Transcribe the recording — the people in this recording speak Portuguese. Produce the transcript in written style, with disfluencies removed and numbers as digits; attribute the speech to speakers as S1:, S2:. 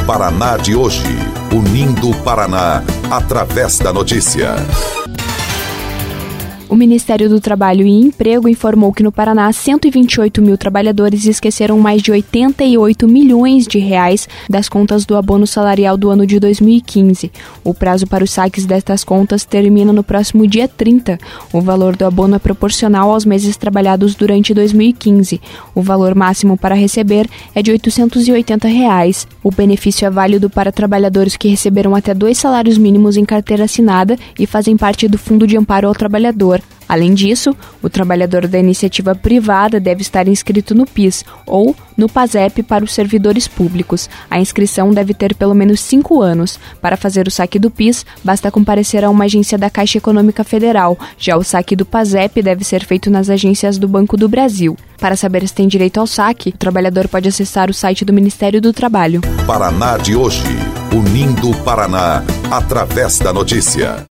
S1: Paraná de hoje, unindo o Paraná através da notícia.
S2: O Ministério do Trabalho e Emprego informou que no Paraná 128 mil trabalhadores esqueceram mais de 88 milhões de reais das contas do abono salarial do ano de 2015. O prazo para os saques destas contas termina no próximo dia 30. O valor do abono é proporcional aos meses trabalhados durante 2015. O valor máximo para receber é de R$ 880. O benefício é válido para trabalhadores que receberam até 2 salários mínimos em carteira assinada e fazem parte do Fundo de Amparo ao Trabalhador. Além disso, o trabalhador da iniciativa privada deve estar inscrito no PIS ou no PASEP para os servidores públicos. A inscrição deve ter pelo menos 5 anos. Para fazer o saque do PIS, basta comparecer a uma agência da Caixa Econômica Federal. Já o saque do PASEP deve ser feito nas agências do Banco do Brasil. Para saber se tem direito ao saque, o trabalhador pode acessar o site do Ministério do Trabalho.
S1: Paraná de hoje, unindo o Paraná através da notícia.